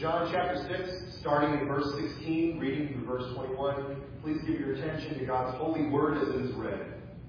John chapter 6, starting in verse 16, reading through verse 21, please give your attention to God's holy word as it is read.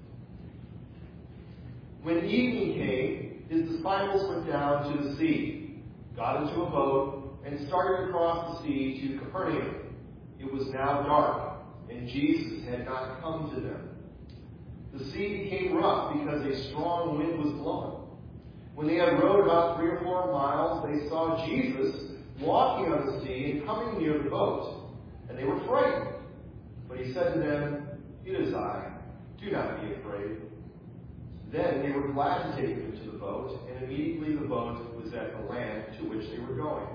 When evening came, his disciples went down to the sea, got into a boat, and started across the sea to Capernaum. It was now dark, and Jesus had not come to them. The sea became rough because a strong wind was blowing. When they had rowed about 3 or 4 miles, they saw Jesus walking on the sea and coming near the boat, and they were frightened. But he said to them, "It is I. Do not be afraid." Then they were glad to take him into the boat, and immediately the boat was at the land to which they were going.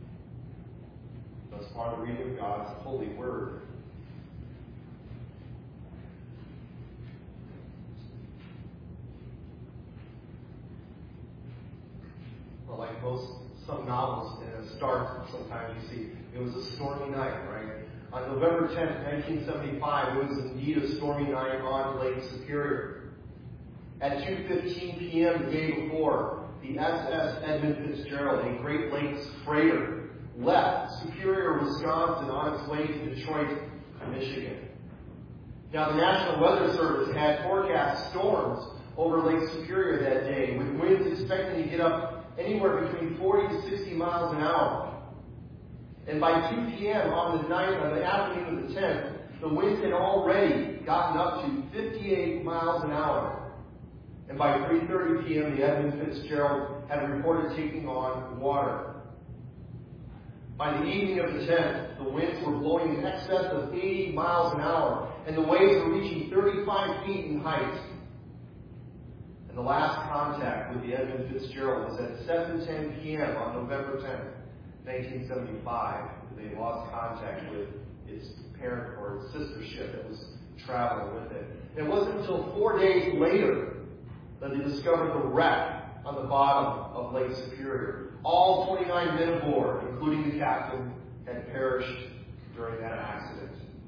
Thus far the reading of God's holy word. Well, like some novels in a start, sometimes you see it was a stormy night, right? On November 10th, 1975, it was indeed a stormy night on Lake Superior. At 2:15 p.m. the day before, the SS Edmund Fitzgerald, a Great Lakes freighter, left Superior, Wisconsin on its way to Detroit, Michigan. Now, the National Weather Service had forecast storms over Lake Superior that day, with winds expected to get up anywhere between 40 to 60 miles an hour. And by 2 p.m. on the afternoon of the 10th, the winds had already gotten up to 58 miles an hour. And by 3:30 p.m., the Edmund Fitzgerald had reported taking on water. By the evening of the 10th, the winds were blowing in excess of 80 miles an hour, and the waves were reaching 35 feet in height. And the last contact with the Edmund Fitzgerald was at 7:10 p.m. on November 10th, 1975. They lost contact with its parent or its sister ship that was traveling with it. And it wasn't until 4 days later that they discovered the wreck on the bottom of Lake Superior. All 29 men aboard, including the captain, had perished during that accident.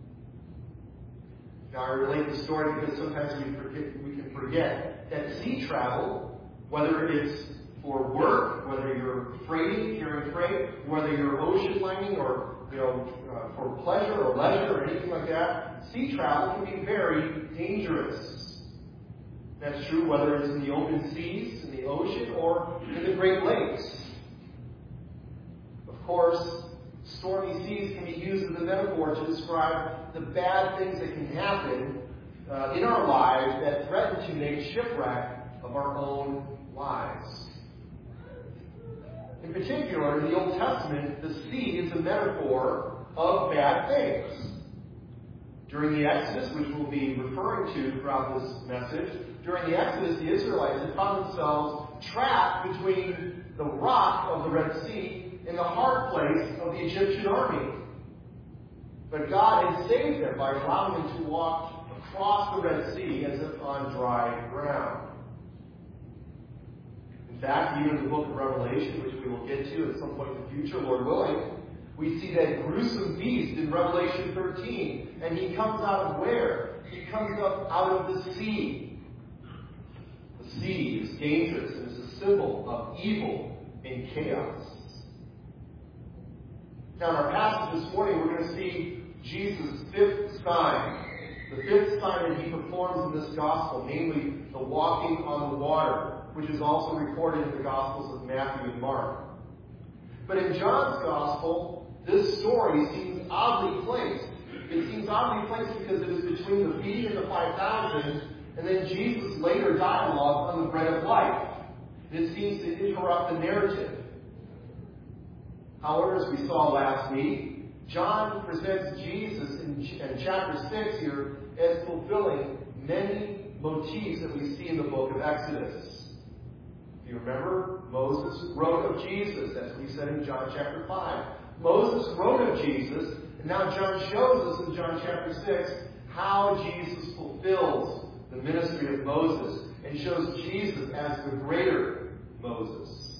Now, I relate the story because sometimes we can forget that sea travel, whether it's for work, whether you're carrying freight, whether you're ocean lining or for pleasure or leisure or anything like that, sea travel can be very dangerous. That's true whether it's in the open seas, in the ocean, or in the Great Lakes. Of course, stormy seas can be used as a metaphor to describe the bad things that can happen in our lives that threaten to make shipwreck of our own lives. In particular, in the Old Testament, the sea is a metaphor of bad things. During the Exodus, which we'll be referring to throughout this message, during the Exodus, the Israelites had found themselves trapped between the rock of the Red Sea and the hard place of the Egyptian army. But God had saved them by allowing them to walk across the Red Sea as if on dry ground. In fact, even in the book of Revelation, which we will get to at some point in the future, Lord willing, we see that gruesome beast in Revelation 13. And he comes out of where? He comes up out of the sea. The sea is dangerous and is a symbol of evil and chaos. Now, in our passage this morning, we're going to see Jesus' fifth sign. The fifth sign that he performs in this gospel, namely the walking on the water, which is also recorded in the Gospels of Matthew and Mark. But in John's Gospel, this story seems oddly placed. It seems oddly placed because it is between the feeding of the 5,000 and then Jesus' later dialogue on the bread of life. And it seems to interrupt the narrative. However, as we saw last week, John presents Jesus in chapter 6 here as fulfilling many motifs that we see in the book of Exodus. If you remember, Moses wrote of Jesus. That's what he said in John chapter 5. Moses wrote of Jesus, and now John shows us in John chapter 6 how Jesus fulfills the ministry of Moses and shows Jesus as the greater Moses.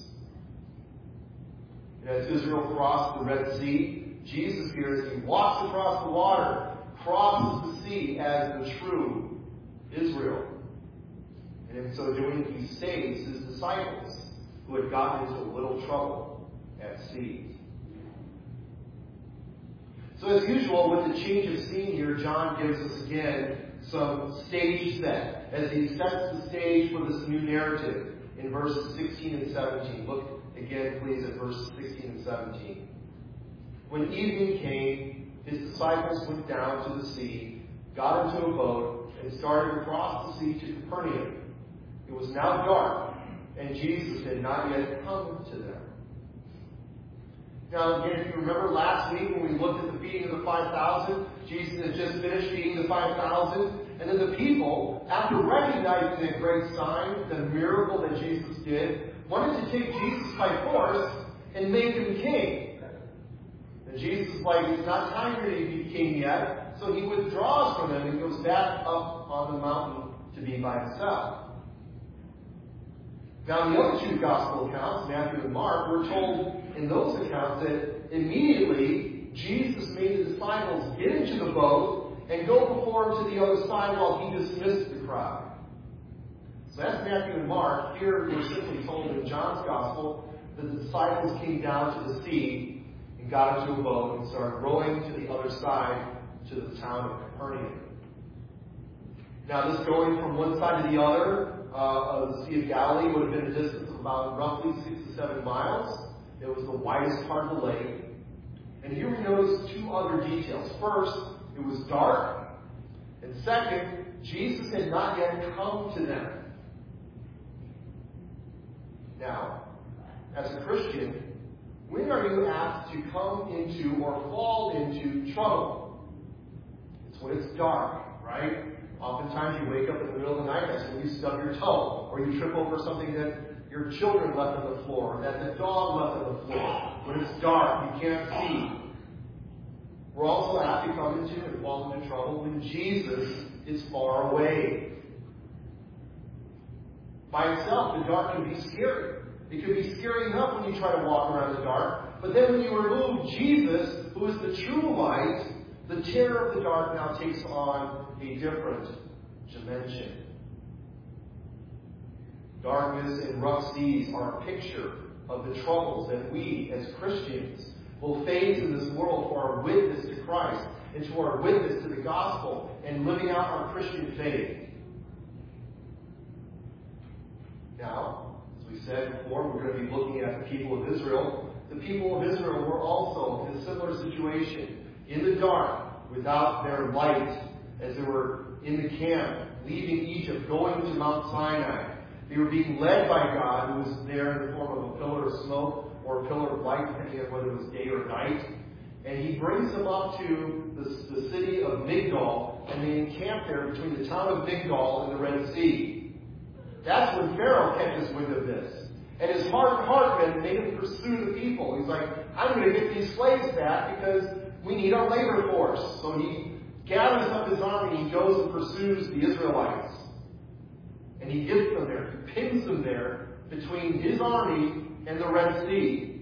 And as Israel crossed the Red Sea, Jesus here, as he walks across the water, crosses the sea as the true Israel. And in so doing, he saves his disciples who had gotten into a little trouble at sea. So as usual, with the change of scene here, John gives us again some stage set as he sets the stage for this new narrative in verses 16 and 17. Look again, please, at verses 16 and 17. When evening came, his disciples went down to the sea, got into a boat, and started across the sea to Capernaum. It was now dark, and Jesus had not yet come to them. Now, again, if you remember last week when we looked at the feeding of the 5,000, Jesus had just finished feeding the 5,000, and then the people, after recognizing that great sign, the miracle that Jesus did, wanted to take Jesus by force and make him king. And Jesus is like, it's not time for you to be king yet, so he withdraws from them and goes back up on the mountain to be by himself. Now, in the other two gospel accounts, Matthew and Mark, we're told in those accounts that immediately Jesus made the disciples get into the boat and go before him to the other side while he dismissed the crowd. So that's Matthew and Mark. Here we're simply told in John's gospel that the disciples came down to the sea and got into a boat and started rowing to the other side to the town of Capernaum. Now, this going from one side to the other of the Sea of Galilee would have been a distance of about roughly 6 to 7 miles. It was the widest part of the lake. And here we notice two other details. First, it was dark. And second, Jesus had not yet come to them. Now, as a Christian, when are you asked to come into or fall into trouble? It's when it's dark, right? Oftentimes you wake up in the middle of the night, that's when you stub your toe, or you trip over something that your children left on the floor, or that the dog left on the floor. When it's dark, you can't see. We're also apt to come into and fall into trouble when Jesus is far away. By itself, the dark can be scary. It can be scary enough when you try to walk around the dark, but then when you remove Jesus, who is the true light, the terror of the dark now takes on a different dimension. Darkness and rough seas are a picture of the troubles that we, as Christians, will face in this world for our witness to Christ and to our witness to the gospel and living out our Christian faith. Now, as we said before, we're going to be looking at the people of Israel. The people of Israel were also in a similar situation, in the dark, without their light, as they were in the camp, leaving Egypt, going to Mount Sinai. They were being led by God, who was there in the form of a pillar of smoke or a pillar of light, depending on whether it was day or night. And he brings them up to the city of Migdol, and they encamp there between the town of Migdol and the Red Sea. That's when Pharaoh catches wind of this. And his hardened heart made him pursue the people. He's like, I'm going to get these slaves back because we need our labor force. So he gathers up his army, he goes and pursues the Israelites. And he gets them there. He pins them there between his army and the Red Sea.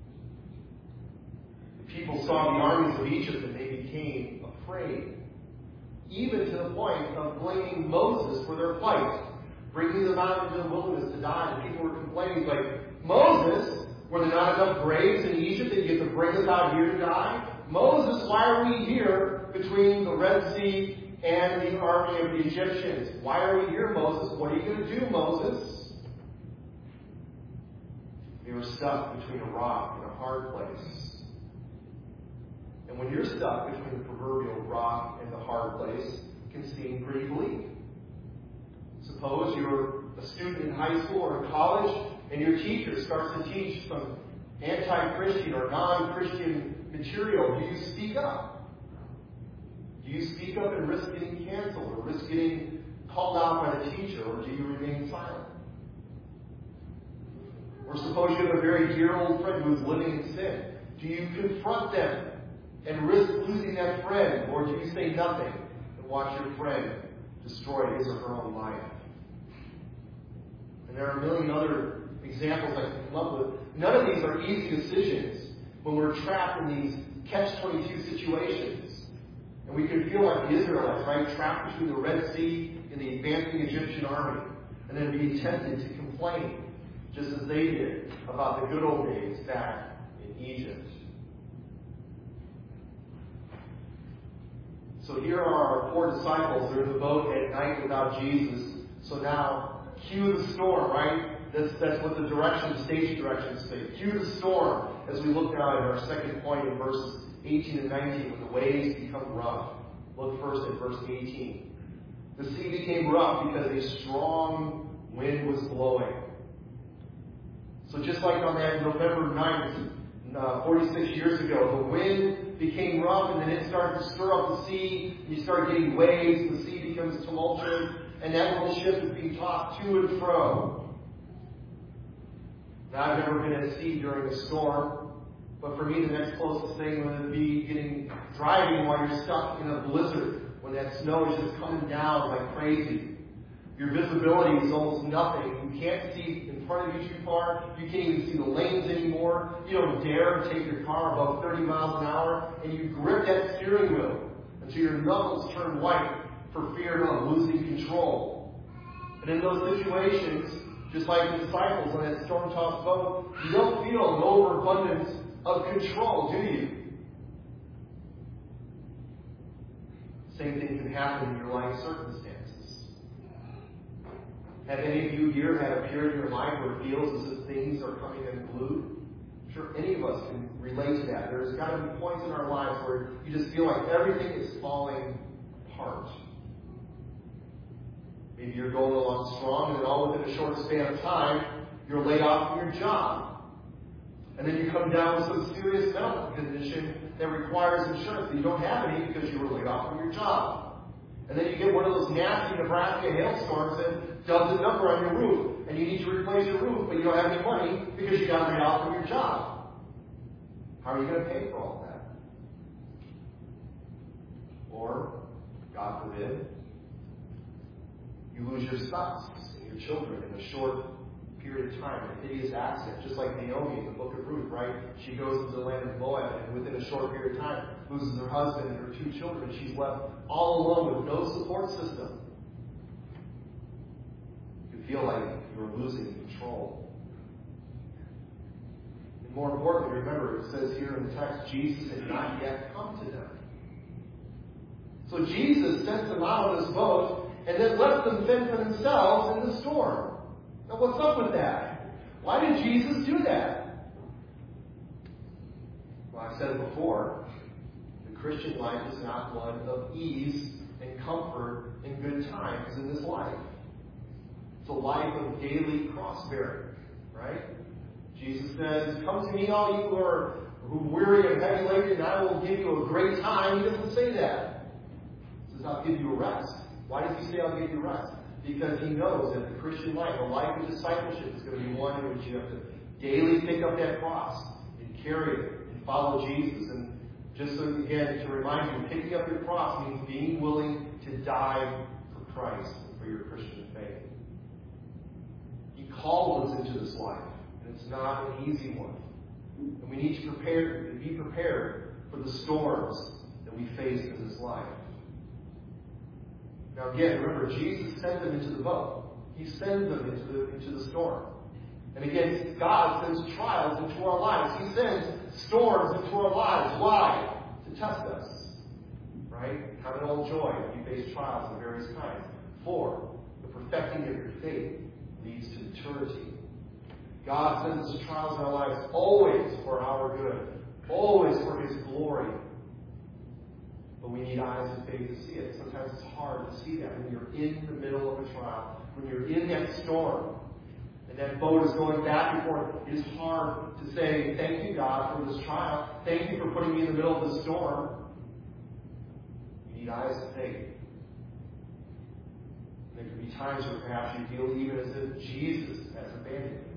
The people saw the armies of Egypt and they became afraid. Even to the point of blaming Moses for their plight, bringing them out into the wilderness to die. And people were complaining like, Moses, were there not enough graves in Egypt that you get to bring us out here to die? Moses, why are we here between the Red Sea and the army of the Egyptians? Why are we here, Moses? What are you going to do, Moses? They were stuck between a rock and a hard place. And when you're stuck between the proverbial rock and the hard place, it can seem pretty bleak. Suppose you're a student in high school or in college, and your teacher starts to teach some anti-Christian or non-Christian material. Do you speak up? Do you speak up and risk getting canceled or risk getting called out by the teacher, or do you remain silent? Or suppose you have a very dear old friend who is living in sin. Do you confront them and risk losing that friend, or do you say nothing and watch your friend destroy his or her own life? And there are a million other examples I can come up with. None of these are easy decisions when we're trapped in these catch-22 situations. And we can feel like the Israelites, right? Trapped between the Red Sea and the advancing Egyptian army. And then be tempted to complain, just as they did, about the good old days back in Egypt. So here are our 4 disciples. They're in the boat at night without Jesus. So now, cue the storm, right? That's what the stage directions say. Cue the storm as we look now at our second point in verses 18 and 19 when the waves become rough. Look first at verse 18. The sea became rough because a strong wind was blowing. So just like on that November 9th, 46 years ago, the wind became rough and then it started to stir up the sea. You start getting waves, the sea becomes tumultuous, and that little ship is being tossed to and fro. Now, I've never been at sea during a storm, but for me, the next closest thing would be driving while you're stuck in a blizzard, when that snow is just coming down like crazy. Your visibility is almost nothing. You can't see in front of you too far. You can't even see the lanes anymore. You don't dare to take your car above 30 miles an hour, and you grip that steering wheel until your knuckles turn white for fear of losing control. And in those situations, just like the disciples on that storm-tossed boat, you don't feel an overabundance of control, do you? Same thing can happen in your life circumstances. Have any of you here had a period in your life where it feels as if things are coming unglued? I'm sure any of us can relate to that. There's got to be points in our lives where you just feel like everything is falling apart. Maybe you're going along strong, and then all within a short span of time, you're laid off from your job. And then you come down with some serious medical condition that requires insurance that you don't have any because you were laid off from your job. And then you get one of those nasty Nebraska hailstorms that does a number on your roof, and you need to replace your roof, but you don't have any money because you got laid off from your job. How are you going to pay for all that? Or, God forbid, you lose your spouse and your children in a short period of time, a hideous accident, just like Naomi in the book of Ruth, right? She goes to the land of Moab, and within a short period of time, loses her husband and her 2 children, and she's left all alone with no support system. You feel like you're losing control. And more importantly, remember, it says here in the text, Jesus had not yet come to them. So Jesus sent them out of this boat, and then left them fend for themselves in the storm. Now what's up with that? Why did Jesus do that? Well, I've said it before. The Christian life is not one of ease and comfort and good times in this life. It's a life of daily cross-bearing, right? Jesus says, "Come to me, all you who are weary and heavy laden, and I will give you a great time." He doesn't say that. He says, "I'll give you a rest." Why does he say, "I'll give you rest"? Because he knows that the Christian life, a life of discipleship, is going to be one in which you have to daily pick up that cross and carry it and follow Jesus. And just so, again, to remind you, picking up your cross means being willing to die for Christ and for your Christian faith. He called us into this life, and it's not an easy one. And we need to be prepared for the storms that we face in this life. Now again, remember, Jesus sent them into the boat. He sends them into the storm. And again, God sends trials into our lives. He sends storms into our lives. Why? To test us. Right? Have an old joy when you face trials of various kinds. 4, the perfecting of your faith leads to maturity. God sends us trials in our lives always for our good, always for His glory. But we need eyes of faith to see it. Sometimes it's hard to see that when you're in the middle of a trial, when you're in that storm, and that boat is going back and forth. It is hard to say, "Thank you, God, for this trial. Thank you for putting me in the middle of the storm." You need eyes of faith. There could be times where perhaps you feel even as if Jesus has abandoned you.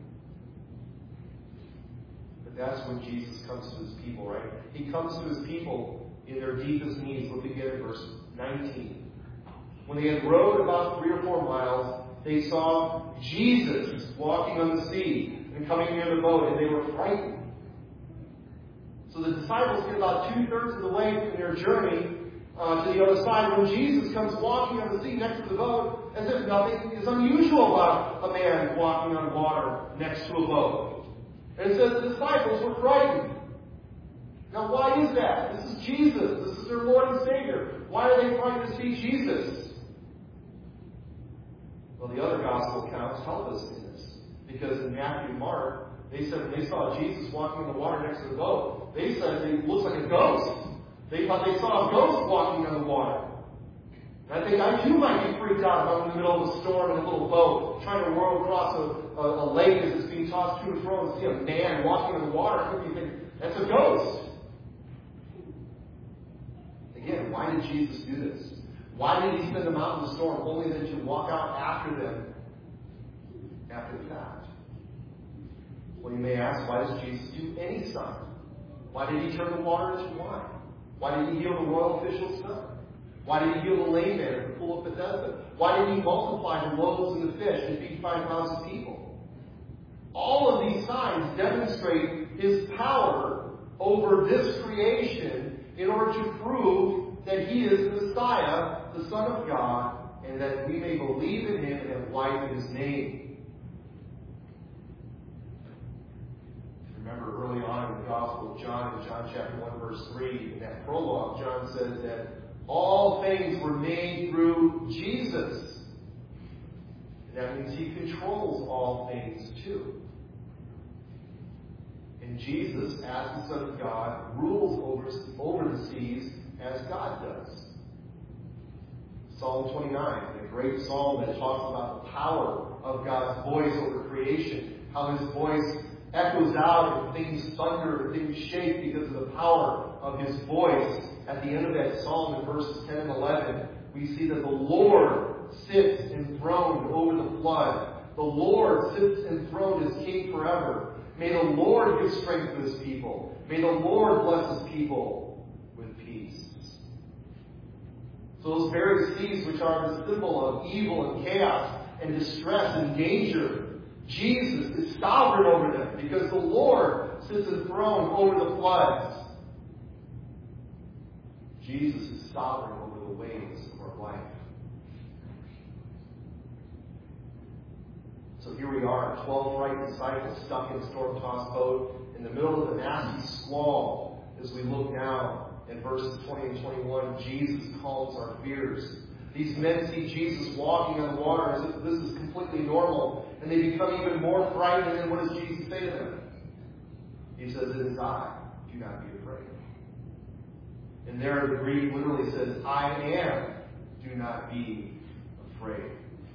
But that's when Jesus comes to His people, right? He comes to His people in their deepest needs. Look again at verse 19. When they had rowed about 3 or 4 miles, they saw Jesus walking on the sea and coming near the boat, and they were frightened. So the disciples get about 2/3 of the way in their journey to the other side when Jesus comes walking on the sea next to the boat, as if nothing is unusual about a man walking on water next to a boat. And it says the disciples were frightened. Now, why is that? This is Jesus. This is their Lord and Savior. Why are they frightened to see Jesus? Well, the other gospel accounts help us in this. Because in Matthew and Mark, they said when they saw Jesus walking in the water next to the boat, they said it looks like a ghost. They thought they saw a ghost walking on the water. And I think I too might be freaked out if I'm in the middle of a storm in a little boat, trying to row across a lake as it's being tossed to and fro, and see a man walking on the water. I could be thinking, that's a ghost. Again, why did Jesus do this? Why did he send them out in the storm only then to walk out after them after the fact? Well, you may ask, why does Jesus do any sign? Why did he turn the water into wine? Why did he heal the royal official's son? Why did he heal the lame man at the pool of Bethesda? Why did he multiply the loaves and the fish and feed 5,000 people? All of these signs demonstrate his power over this creation in order to prove that he is the Messiah, the Son of God, and that we may believe in him and have life in his name. Remember early on in the Gospel of John, in John chapter 1, verse 3, in that prologue, John says that all things were made through Jesus. And that means he controls all things too. And Jesus, as the Son of God, rules over the seas as God does. Psalm 29, a great psalm that talks about the power of God's voice over creation, how his voice echoes out and things thunder and things shake because of the power of his voice. At the end of that psalm in verses 10 and 11, we see that the Lord sits enthroned over the flood. The Lord sits enthroned as king forever. May the Lord give strength to his people. May the Lord bless his people with peace. So those very seas which are the symbol of evil and chaos and distress and danger, Jesus is sovereign over them because the Lord sits enthroned over the floods. Jesus is sovereign over the waves of our life. So here we are, 12 frightened disciples stuck in a storm-tossed boat in the middle of a nasty squall. As we look now at verses 20 and 21, Jesus calms our fears. These men see Jesus walking on the water as if this is completely normal, and they become even more frightened. And what does Jesus say to them? He says, "It is I. Do not be afraid." And there the Greek literally says, "I am. Do not be afraid."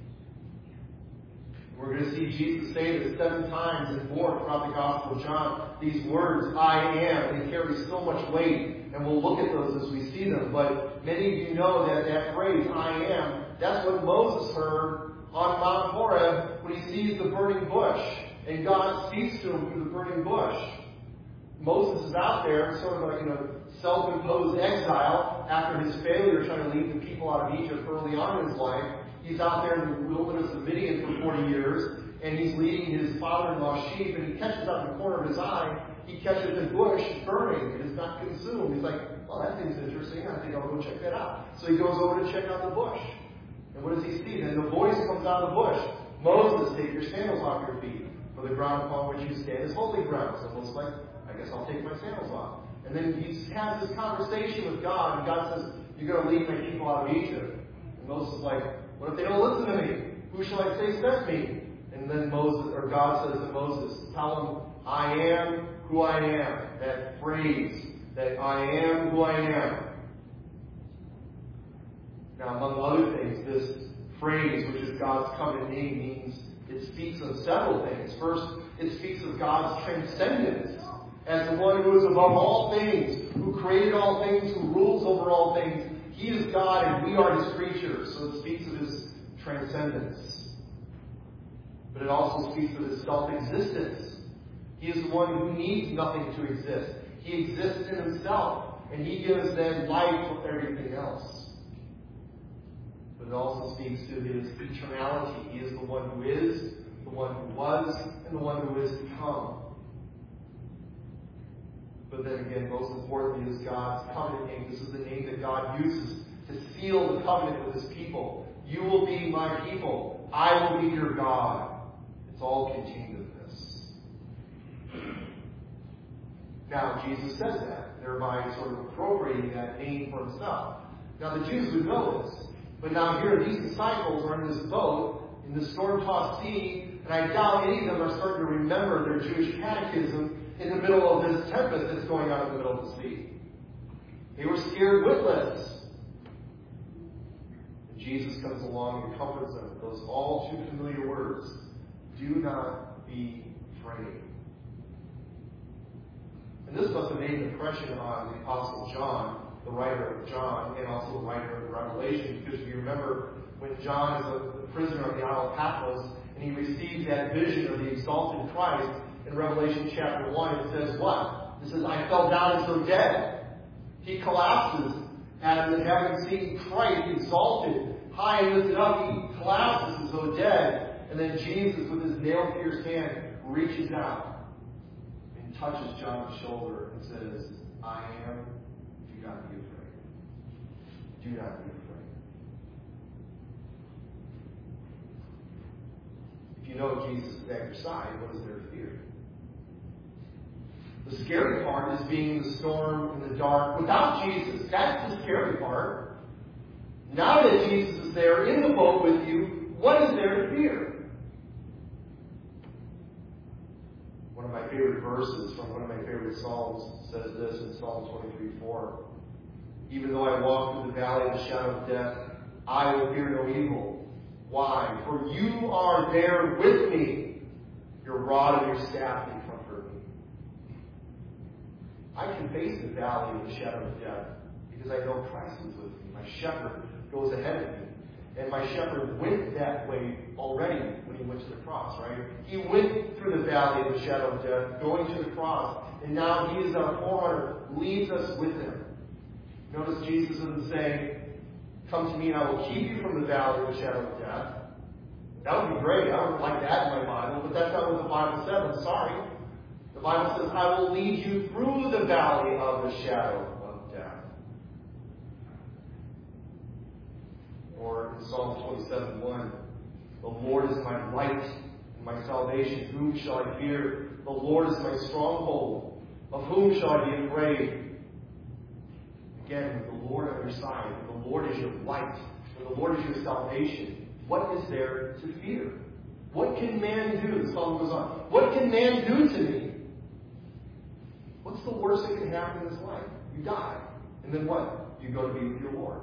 We're going to see Jesus say this 7 times and more throughout the Gospel of John. These words, "I am," they carry so much weight, and we'll look at those as we see them. But many of you know that that phrase, "I am," that's what Moses heard on Mount Horeb when he sees the burning bush, and God speaks to him through the burning bush. Moses is out there, sort of like in a self-imposed exile after his failure trying to lead the people out of Egypt early on in his life. He's out there in the wilderness of Midian for 40 years, and he's leading his father-in-law's sheep, and he catches out in the corner of his eye, he catches a bush burning, and it's not consumed. He's like, "Oh, that thing's interesting. I think I'll go check that out." So he goes over to check out the bush. And what does he see? Then the voice comes out of the bush. "Moses, take your sandals off your feet, for the ground upon which you stand is holy ground." So Moses is like, "I guess I'll take my sandals off." And then he has this conversation with God, and God says, "You're going to lead my people out of Egypt." And Moses is like, "What if they don't listen to me? Who shall I say sent me?" And then God says to Moses, "Tell them, I am who I am." That phrase, that I am who I am. Now, among other things, this phrase, which is God's covenant name, means it speaks of several things. First, it speaks of God's transcendence as the one who is above all things, who created all things, who rules over all things. He is God and we are his creatures, so it speaks of his transcendence. But it also speaks of his self-existence. He is the one who needs nothing to exist. He exists in himself, and he gives then life for everything else. But it also speaks to his eternality. He is the one who is, the one who was, and the one who is to come. But then again, most importantly, is God's covenant name. This is the name that God uses to seal the covenant with his people. "You will be my people. I will be your God." It's all contained in this. Now, Jesus says that, thereby sort of appropriating that name for himself. Now the Jews would know this. But now here these disciples are in this boat, in the storm-tossed sea, and I doubt any of them are starting to remember their Jewish catechism in the middle of this tempest that's going on in the middle of the sea. They were scared witless. And Jesus comes along and comforts them with those all too familiar words. Do not be afraid. And this must have made an impression on the Apostle John, the writer of John, and also the writer of Revelation, because if you remember when John is a prisoner on the Isle of Patmos, and he receives that vision of the exalted Christ in Revelation chapter 1, it says what? It says, I fell down as though dead. He collapses, and having seen Christ exalted, high and lifted up, he collapses as though dead. And then Jesus, with his nail-pierced hand, reaches out and touches John's shoulder and says, I am. Do not be afraid. Do not be afraid. If you know Jesus is at your side, what is there to fear? The scary part is being in the storm, in the dark, without Jesus. That's the scary part. Now that Jesus is there in the boat with you, what is there to fear? One of my favorite verses from one of my favorite Psalms says this in Psalm 23:4. Even though I walk through the valley of the shadow of death, I will fear no evil. Why? For you are there with me. Your rod and your staff, they comfort me. I can face the valley of the shadow of death because I know Christ is with me. My shepherd goes ahead of me. And my shepherd went that way already when he went to the cross, right? He went through the valley of the shadow of death, going to the cross. And now he is our forerunner, leads us with him. Notice Jesus isn't saying, come to me and I will keep you from the valley of the shadow of death. That would be great. I would like that in my Bible, but that's not what the Bible says. I'm sorry. The Bible says, I will lead you through the valley of the shadow of death. Or in Psalm 27:1, the Lord is my light and my salvation. Whom shall I fear? The Lord is my stronghold. Of whom shall I be afraid? Again, with the Lord on your side, when the Lord is your light, when the Lord is your salvation, what is there to fear? What can man do? The psalm goes on. What can man do to me? What's the worst that can happen in this life? You die. And then what? You go to be with your Lord.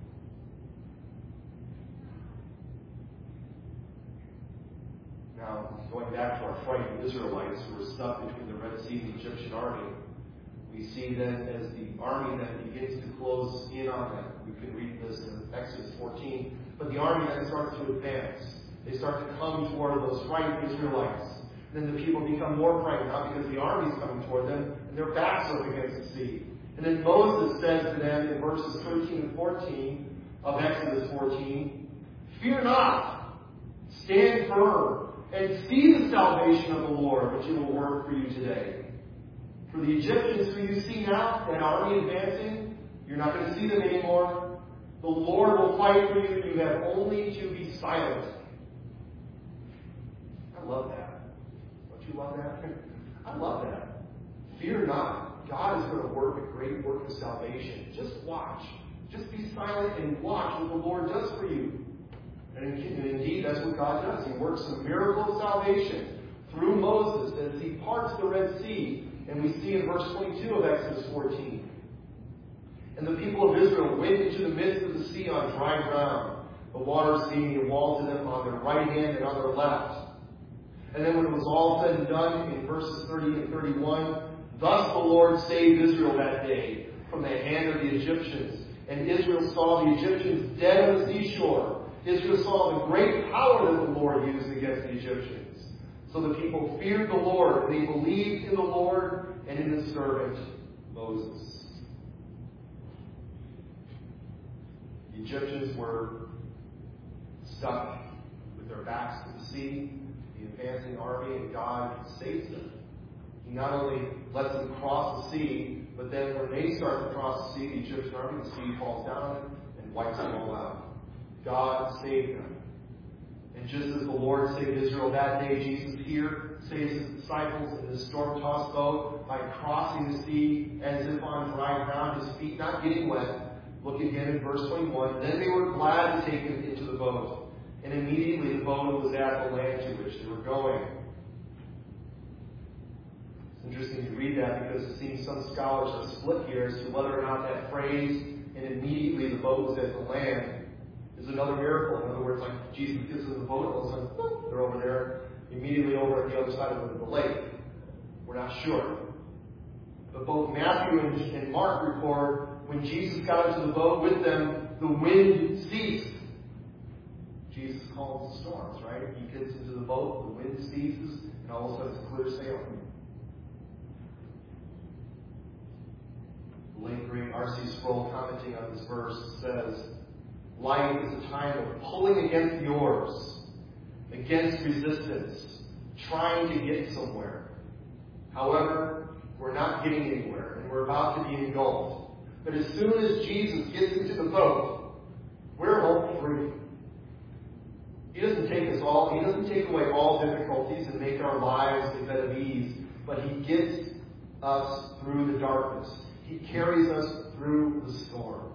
Now, going back to our frightened Israelites who were stuck between the Red Sea and the Egyptian army, we see then as the army then begins to close in on them. We can read this in Exodus 14. But the army then starts to advance. They start to come toward those frightened Israelites. And then the people become more frightened, not because the army is coming toward them, and their backs are up against the sea. And then Moses says to them in verses 13 and 14 of Exodus 14, fear not, stand firm, and see the salvation of the Lord, which He will work for you today. For the Egyptians who you see now, that army advancing, you're not going to see them anymore. The Lord will fight for you, and you have only to be silent. I love that. Don't you love that? I love that. Fear not. God is going to work a great work of salvation. Just watch. Just be silent and watch what the Lord does for you. And indeed, that's what God does. He works a miracle of salvation through Moses as he parts the Red Sea. And we see in verse 22 of Exodus 14. And the people of Israel went into the midst of the sea on dry ground, the waters being a wall to them on their right hand and on their left. And then when it was all said and done, in verses 30 and 31, thus the Lord saved Israel that day from the hand of the Egyptians. And Israel saw the Egyptians dead on the seashore. Israel saw the great power that the Lord used against the Egyptians. So the people feared the Lord, and they believed in the Lord and in His servant Moses. The Egyptians were stuck with their backs to the sea, the advancing army, and God saves them. He not only lets them cross the sea, but then when they start to cross the sea, the Egyptian army, the sea falls down on them and wipes them all out. God saved them. And just as the Lord saved Israel that day, Jesus here saves His disciples in this storm-tossed boat by crossing the sea as if on dry ground, His feet not getting wet, Look again in verse 21. Then they were glad to take him into the boat, and immediately the boat was at the land to which they were going. It's interesting to read that because it seems some scholars are split here as to whether or not that phrase, and immediately the boat was at the land, is another miracle. In other words, like Jesus gets in the boat, all of a sudden, boom, they're over there, immediately over at the other side of the lake. We're not sure. But both Matthew and Mark record when Jesus got into the boat with them, the wind ceased. Jesus calms the storms, right? He gets into the boat, the wind ceases, and all of a sudden it's clear sailing. The late great R.C. Sproul, commenting on this verse, says, life is a time of pulling against the oars, against resistance, trying to get somewhere. However, we're not getting anywhere, and we're about to be engulfed. But as soon as Jesus gets into the boat, we're home free. He doesn't take away all difficulties and make our lives a bed of ease, but He gets us through the darkness. He carries us through the storm.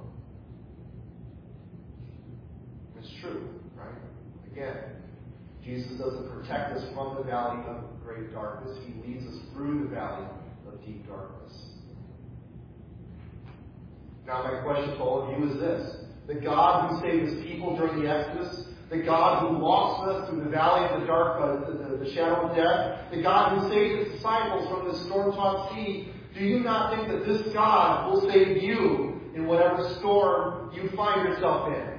It's true, right? Again, Jesus doesn't protect us from the valley of great darkness. He leads us through the valley of deep darkness. Now my question to all of you is this. The God who saved His people during the Exodus, the God who walks us through the valley of the shadow of death, the God who saved His disciples from the storm-tossed sea, do you not think that this God will save you in whatever storm you find yourself in?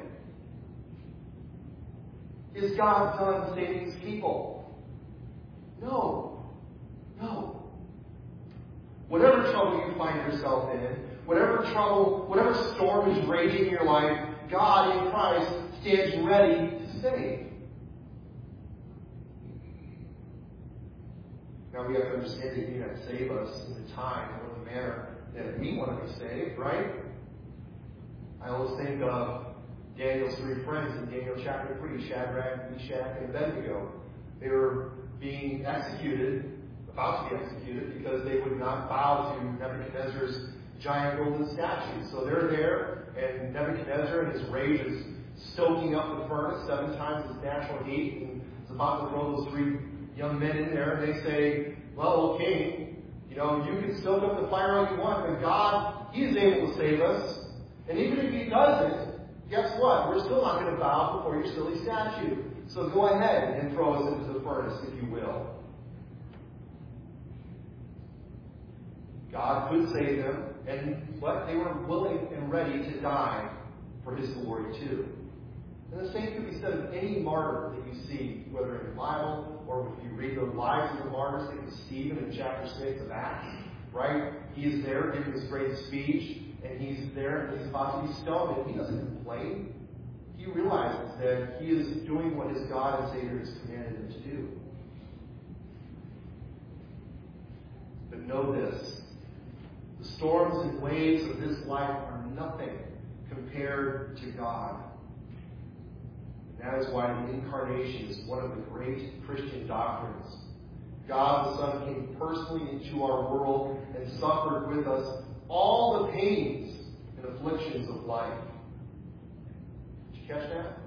Is God done saving His people? No. No. Whatever trouble you find yourself in, whatever trouble, whatever storm is raging in your life, God in Christ stands ready to save. Now we have to understand that He may not save us in the time or the manner that we want to be saved, right? I always think of Daniel's three friends in Daniel chapter 3, Shadrach, Meshach, and Abednego. They were being executed, about to be executed, because they would not bow to Nebuchadnezzar's giant golden statue. So they're there, and Nebuchadnezzar in his rage is stoking up the furnace 7 times its natural heat, and is about to throw those 3 young men in there, and they say, well, O king, you can stoke up the fire all you want, but God, He is able to save us. And even if He doesn't, guess what? We're still not going to bow before your silly statue. So go ahead and throw us into the furnace, if you will. God could save them, but they were willing and ready to die for His glory too. And the same could be said of any martyr that you see, whether in the Bible or if you read the lives of the martyrs. Think of Stephen in chapter 6 of Acts, right? He is there giving this great speech, and he's there and he's about to be stoned, and he doesn't complain. He realizes that he is doing what his God and Savior has commanded him to do. But know this. The storms and waves of this life are nothing compared to God. And that is why the Incarnation is one of the great Christian doctrines. God the Son came personally into our world and suffered with us all the pains and afflictions of life. Did you catch that?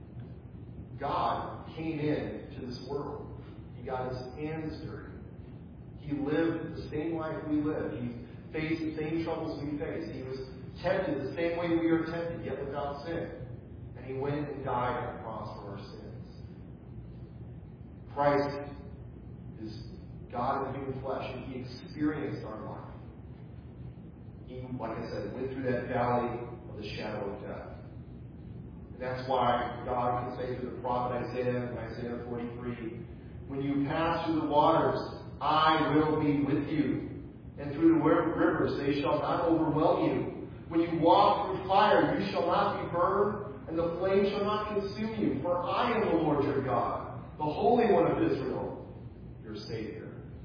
God came into this world. He got His hands dirty. He lived the same life we live. He faced the same troubles we face. He was tempted the same way we are tempted, yet without sin. And He went and died on the cross for our sins. Christ is God in human flesh, and He experienced our life. He, like I said, went through that valley of the shadow of death. And that's why God can say to the prophet Isaiah in Isaiah 43, when you pass through the waters, I will be with you. And through the rivers, they shall not overwhelm you. When you walk through fire, you shall not be burned, and the flame shall not consume you. For I am the Lord your God, the Holy One of Israel, your Savior.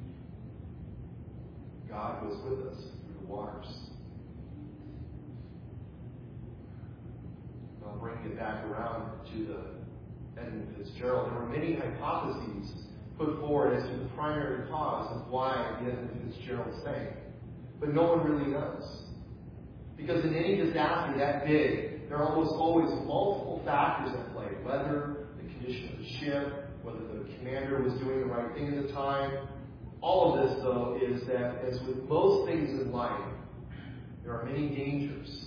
God goes with us through the waters. I'll bring it back around to the Edmund Fitzgerald. There were many hypotheses put forward as to the primary cause of why the Edmund Fitzgerald sank. But no one really knows. Because in any disaster that big, there are almost always multiple factors at play. Weather, the condition of the ship, whether the commander was doing the right thing at the time. All of this, though, is that as with most things in life, there are many dangers.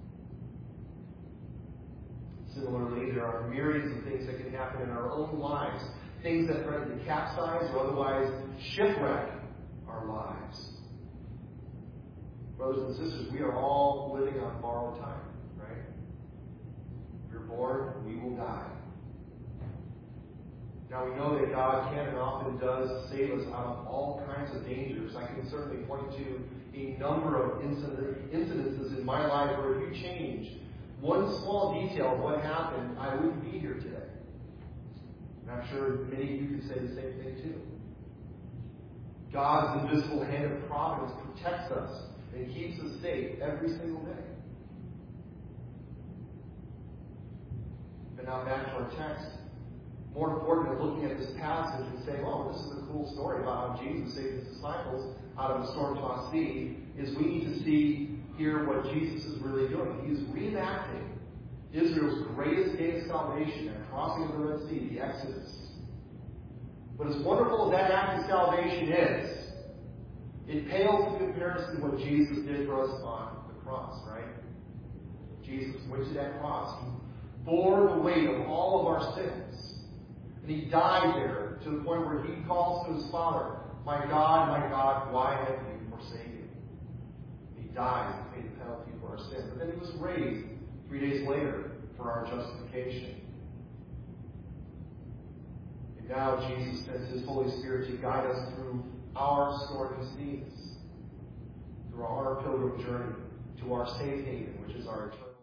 Similarly, there are myriads of things that can happen in our own lives. Things that threaten to capsize or otherwise shipwreck our lives. Brothers and sisters, we are all living on borrowed time, right? We're born, we will die. Now we know that God can and often does save us out of all kinds of dangers. I can certainly point to a number of incidences in my life where if you changed one small detail of what happened, I wouldn't be here today. And I'm sure many of you could say the same thing too. God's invisible hand of providence protects us and keeps us safe every single day. But now back to our text. More important than looking at this passage and saying, oh, this is a cool story about how Jesus saved his disciples out of a storm-tossed sea, is we need to see here what Jesus is really doing. He's reenacting Israel's greatest day of salvation at crossing of the Red Sea, the Exodus. But as wonderful as that act of salvation is, it pales in comparison to what Jesus did for us on the cross, right? Jesus went to that cross. He bore the weight of all of our sins. And he died there to the point where he calls to his Father, my God, why have you forsaken me? He died to pay the penalty for our sin. But then he was raised 3 days later for our justification. And now Jesus sends his Holy Spirit to guide us through our stormy seas, through our pilgrim journey to our safe haven, which is our eternal